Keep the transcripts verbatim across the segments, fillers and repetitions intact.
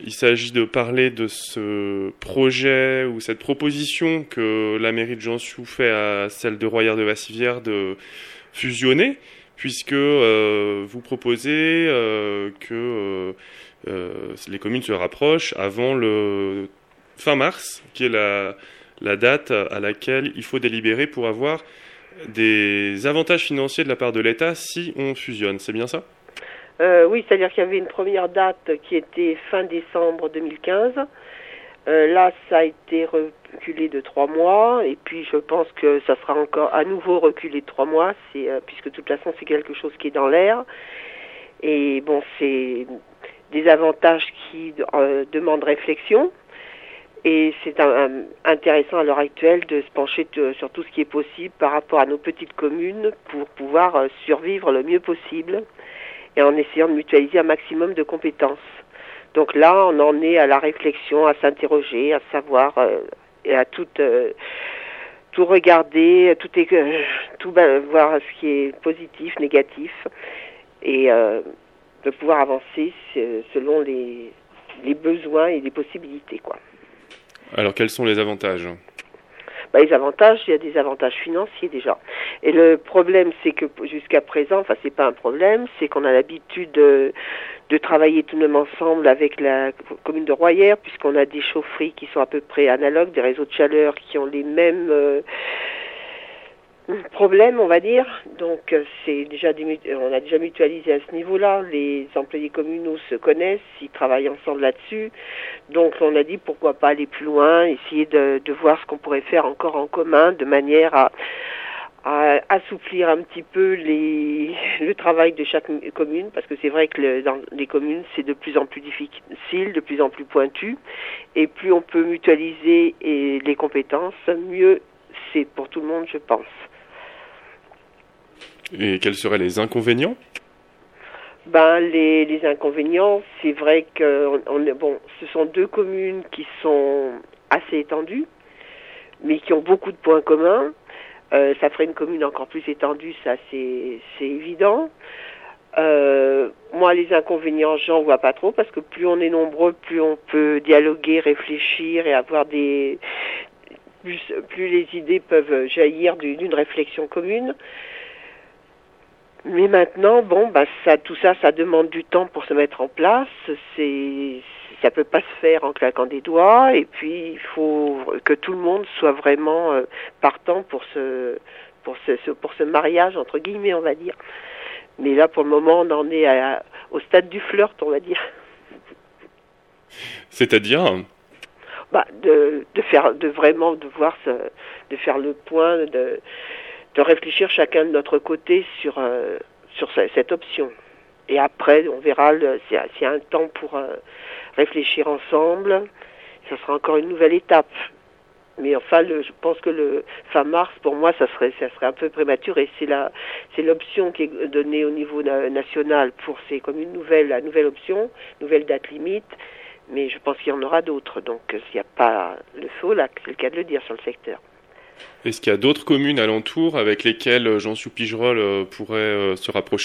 il s'agit de parler de ce projet ou cette proposition que la mairie de Jansiou fait à celle de Royères-de-Vassivière de fusionner, puisque euh, vous proposez euh, que euh, euh, les communes se rapprochent avant le fin mars, qui est la, la date à laquelle il faut délibérer pour avoir des avantages financiers de la part de l'État si on fusionne. C'est bien ça ? euh, Oui, c'est-à-dire qu'il y avait une première date qui était fin décembre deux mille quinze. Euh, là, ça a été reculé de trois mois, et puis je pense que ça sera encore à nouveau reculé de trois mois, c'est, euh, puisque de toute façon c'est quelque chose qui est dans l'air. Et bon, c'est des avantages qui euh, demandent réflexion. Et c'est un, un, intéressant à l'heure actuelle de se pencher de, sur tout ce qui est possible par rapport à nos petites communes pour pouvoir euh, survivre le mieux possible et en essayant de mutualiser un maximum de compétences. Donc là, on en est à la réflexion, à s'interroger, à savoir euh, et à tout, euh, tout regarder, tout, euh, tout ben, voir ce qui est positif, négatif et euh, de pouvoir avancer selon les, les besoins et les possibilités, quoi. Alors, quels sont les avantages ? Bah, les avantages, il y a des avantages financiers déjà. Et le problème, c'est que jusqu'à présent, enfin, c'est pas un problème, c'est qu'on a l'habitude de, de travailler tout de même ensemble avec la commune de Royères, puisqu'on a des chaufferies qui sont à peu près analogues, des réseaux de chaleur qui ont les mêmes euh, problème, on va dire. Donc c'est déjà on a déjà mutualisé à ce niveau-là. Les employés communaux se connaissent, ils travaillent ensemble là-dessus. Donc on a dit pourquoi pas aller plus loin, essayer de, de voir ce qu'on pourrait faire encore en commun, de manière à, à assouplir un petit peu les, le travail de chaque commune, parce que c'est vrai que le, dans les communes c'est de plus en plus difficile, de plus en plus pointu, et plus on peut mutualiser et les compétences, mieux c'est pour tout le monde, je pense. Et quels seraient les inconvénients ? Ben, les, les inconvénients, c'est vrai que on, on, bon, ce sont deux communes qui sont assez étendues, mais qui ont beaucoup de points communs. Euh, ça ferait une commune encore plus étendue, ça c'est, c'est évident. Euh, moi, les inconvénients, j'en vois pas trop, parce que plus on est nombreux, plus on peut dialoguer, réfléchir et avoir des... Plus, plus les idées peuvent jaillir d'une réflexion commune. Mais maintenant, bon, bah, ça, tout ça, ça demande du temps pour se mettre en place. C'est, ça peut pas se faire en claquant des doigts. Et puis, il faut que tout le monde soit vraiment euh, partant pour ce, pour ce, pour ce mariage entre guillemets, on va dire. Mais là, pour le moment, on en est à, au stade du flirt, on va dire. C'est-à-dire ? Bah, de, de faire, de vraiment, de voir, ce, de faire le point, de. de réfléchir chacun de notre côté sur euh, sur cette option. Et après, on verra le, s'il y a un temps pour euh, réfléchir ensemble. Ça sera encore une nouvelle étape. Mais enfin, le, je pense que le fin mars, pour moi, ça serait ça serait un peu prématuré. C'est la c'est l'option qui est donnée au niveau na- national pour ces communes nouvelles, la nouvelle option, nouvelle date limite. Mais je pense qu'il y en aura d'autres. Donc, s'il n'y a pas le feu, là, c'est le cas de le dire sur le secteur. Est-ce qu'il y a d'autres communes alentours avec lesquelles Jansiou-Pigerolles euh, pourrait euh, se rapprocher ?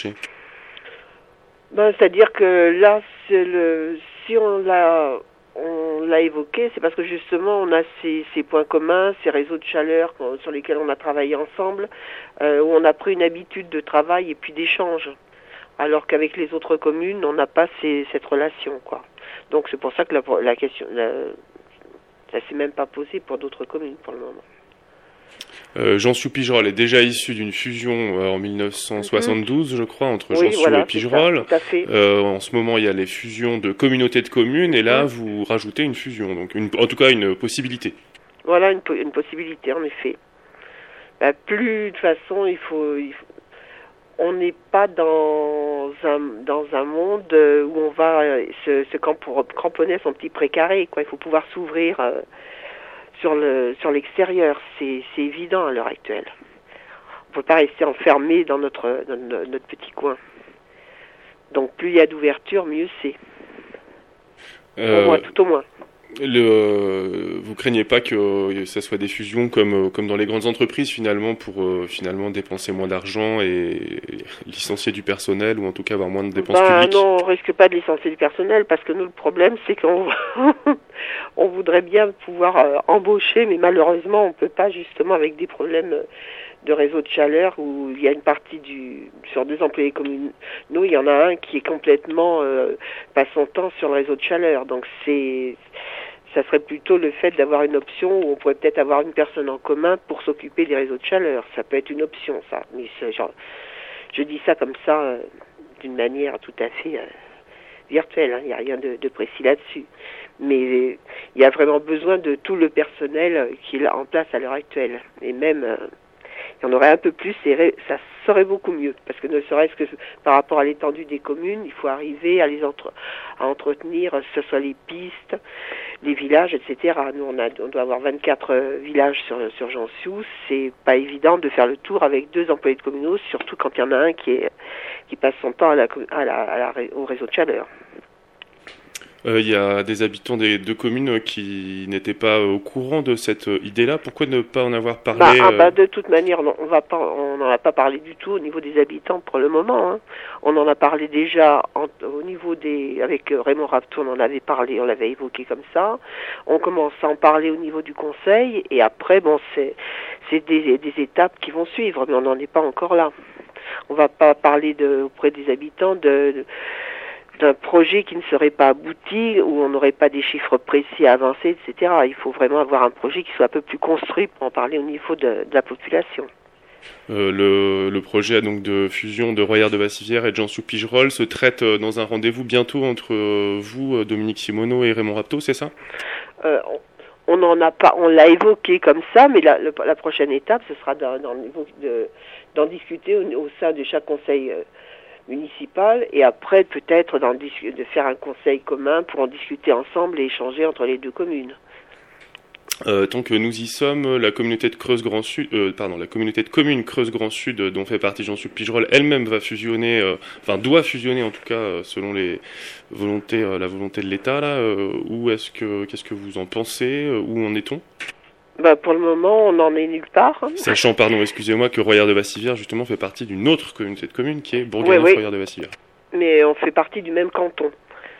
Ben, c'est-à-dire que là, c'est le, si on l'a, on l'a évoqué, c'est parce que justement, on a ces, ces points communs, ces réseaux de chaleur sur lesquels on a travaillé ensemble, euh, où on a pris une habitude de travail et puis d'échange. Alors qu'avec les autres communes, on n'a pas ces, cette relation, quoi. Donc c'est pour ça que la, la question, la, ça s'est même pas posé pour d'autres communes pour le moment. Euh, Jansiou-Pigerolles est déjà issu d'une fusion euh, en dix-neuf cent soixante-douze, mmh. je crois, entre oui, Jansiou voilà, et Pigerolles. Ça, tout à fait. Euh, en ce moment, il y a les fusions de communautés de communes, et là, mmh. vous rajoutez une fusion, donc une, en tout cas une possibilité. Voilà, une, une possibilité, en effet. Bah, plus, de toute façon, il faut... Il faut on n'est pas dans un, dans un monde où on va se, se cramponner à son petit précaré, quoi. Il faut pouvoir s'ouvrir... Euh, sur le sur l'extérieur, c'est c'est évident à l'heure actuelle. On peut pas rester enfermé dans notre dans notre petit coin. Donc plus il y a d'ouverture, mieux c'est. Euh, au moins, tout au moins. Le, euh, vous craignez pas que euh, ça soit des fusions comme, euh, comme dans les grandes entreprises finalement pour euh, finalement dépenser moins d'argent et licencier du personnel ou en tout cas avoir moins de dépenses Ben publiques? non, on risque pas de licencier du personnel parce que nous le problème c'est qu'on on voudrait bien pouvoir euh, embaucher, mais malheureusement on peut pas justement avec des problèmes de réseau de chaleur où il y a une partie du sur deux employés communaux, il y en a un qui est complètement euh, passe son temps sur le réseau de chaleur, donc c'est ça serait plutôt le fait d'avoir une option où on pourrait peut-être avoir une personne en commun pour s'occuper des réseaux de chaleur. Ça peut être une option, ça. Mais c'est genre, je dis ça comme ça, euh, d'une manière tout à fait euh, virtuelle. Hein. Il n'y a rien de, de précis là-dessus. Mais euh, il y a vraiment besoin de tout le personnel euh, qui est là en place à l'heure actuelle. Et même, euh, il y en aurait un peu plus et ça serait beaucoup mieux. Parce que ne serait-ce que par rapport à l'étendue des communes, il faut arriver à les entre, à entretenir, que ce soit les pistes, les villages, et cetera. Nous, on, a, on doit avoir vingt-quatre euh, villages sur, sur Jansiou. C'est pas évident de faire le tour avec deux employés de communaux, surtout quand il y en a un qui, est, qui passe son temps à la, à la, à la, au réseau de chaleur. Il euh, y a des habitants des deux communes qui n'étaient pas au courant de cette idée-là. Pourquoi ne pas en avoir parlé? bah, ah, bah, de toute manière, on va pas, on n'en a pas parlé du tout au niveau des habitants pour le moment. Hein. On en a parlé déjà en, au niveau des, avec Raymond Raptou, on en avait parlé, on l'avait évoqué comme ça. On commence à en parler au niveau du conseil et après, bon, c'est, c'est des, des étapes qui vont suivre, mais on n'en est pas encore là. On va pas parler de, auprès des habitants de, de d'un projet qui ne serait pas abouti, où on n'aurait pas des chiffres précis à avancer, et cetera. Il faut vraiment avoir un projet qui soit un peu plus construit pour en parler au niveau de, de la population. Euh, le, le projet donc de fusion de Royères de Bassivière et de Jansiou-Pigerolles se traite euh, dans un rendez-vous bientôt entre euh, vous, Dominique Simoneau et Raymond Raptou, c'est ça? euh, on, on en a pas, on l'a évoqué comme ça, mais la, le, la prochaine étape, ce sera d'en, d'en, de, d'en discuter au, au sein de chaque conseil euh, municipal et après peut-être d'en dis- de faire un conseil commun pour en discuter ensemble et échanger entre les deux communes. Euh, tant que nous y sommes, la communauté de Creuse Grand Sud, euh, pardon, la communauté de communes Creuse Grand Sud, dont fait partie Jansiou-Pigerolles, elle-même va fusionner, euh, enfin doit fusionner en tout cas euh, selon les volontés, euh, la volonté de l'État là. Euh, où est-ce que, qu'est-ce que vous en pensez? euh, Où en est-on? Bah pour le moment, on n'en est nulle part. Hein. Sachant, pardon, excusez-moi, que Royères de Bassivière justement fait partie d'une autre communauté de communes qui est Bourganeuf-Royères oui, oui. de Bassivière. Mais on fait partie du même canton.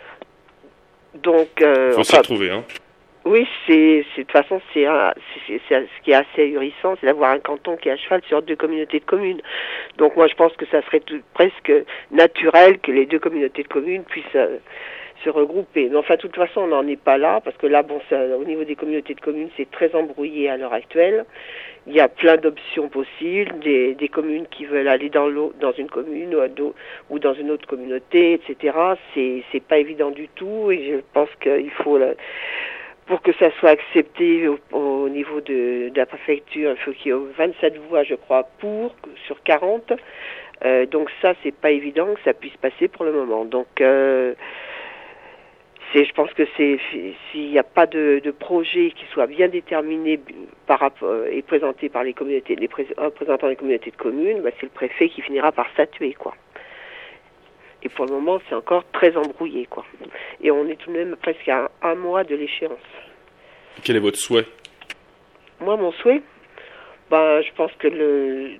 Donc, euh, faut enfin, s'y retrouver, hein. Oui, c'est, c'est de toute façon, c'est, un, c'est, c'est, ce qui est assez ahurissant, c'est d'avoir un canton qui est à cheval sur deux communautés de communes. Donc moi, je pense que ça serait tout, presque naturel que les deux communautés de communes puissent euh, se regrouper. Mais enfin, de toute façon, on n'en est pas là, parce que là, bon, ça, au niveau des communautés de communes, c'est très embrouillé à l'heure actuelle. Il y a plein d'options possibles, des, des communes qui veulent aller dans l'eau, dans une commune ou, ou dans une autre communauté, et cetera. C'est, c'est pas évident du tout, et je pense qu'il faut... Là, pour que ça soit accepté au, au niveau de, de la préfecture, il faut qu'il y ait vingt-sept voix, je crois, pour, sur quarante. Euh, donc ça, c'est pas évident que ça puisse passer pour le moment. Donc, euh, c'est, je pense que c'est, s'il n'y a pas de, de projet qui soit bien déterminé par rapport, et présenté par les communautés, les représentants des communautés de communes, bah, c'est le préfet qui finira par statuer, quoi. Et pour le moment, c'est encore très embrouillé, quoi. Et on est tout de même presque à un, un mois de l'échéance. Quel est votre souhait? Moi, mon souhait, ben, je pense que le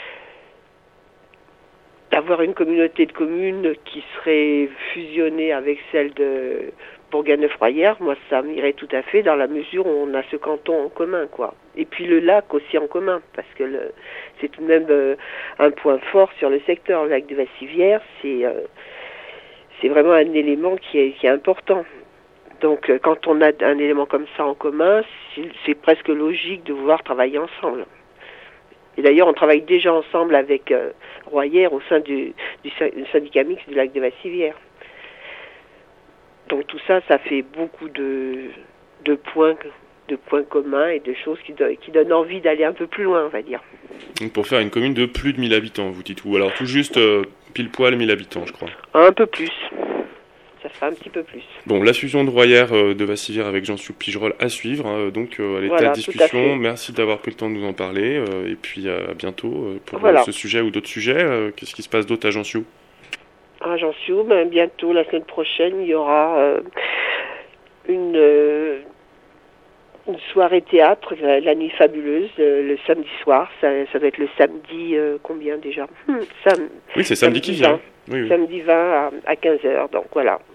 d'avoir une communauté de communes qui serait fusionnée avec celle de Bourganeuf-Royères, moi, ça m'irait tout à fait dans la mesure où on a ce canton en commun, quoi. Et puis le lac aussi en commun, parce que le, c'est tout de même euh, un point fort sur le secteur. Le lac de Bassivière, c'est euh, c'est vraiment un élément qui est, qui est important. Donc, euh, quand on a un élément comme ça en commun, c'est, c'est presque logique de vouloir travailler ensemble. Et d'ailleurs, on travaille déjà ensemble avec euh, Royères au sein du, du, du syndicat mixte du lac de Bassivière. Donc tout ça, ça fait beaucoup de, de points, de points communs et de choses qui, do, qui donnent envie d'aller un peu plus loin, on va dire. Donc pour faire une commune de plus de mille habitants, vous dites, ou alors tout juste euh, pile poil mille habitants, je crois. Un peu plus. Ça sera un petit peu plus. Bon, la fusion de Royères euh, de Bassivière avec Jansiou-Pigerolles à suivre, hein, donc euh, à l'état voilà, de discussion. Merci d'avoir pris le temps de nous en parler, euh, et puis euh, à bientôt euh, pour voilà. euh, ce sujet ou d'autres sujets. Euh, qu'est-ce qui se passe d'autre à Jansiou? À Jansiou, ben, bientôt, la semaine prochaine, il y aura euh, une, euh, une soirée théâtre, la, la nuit fabuleuse, euh, le samedi soir. Ça, ça va être le samedi, euh, combien déjà hmm, sam, Oui, c'est samedi, samedi qui vient. Oui, oui. Samedi vingt à, à quinze heures, donc voilà.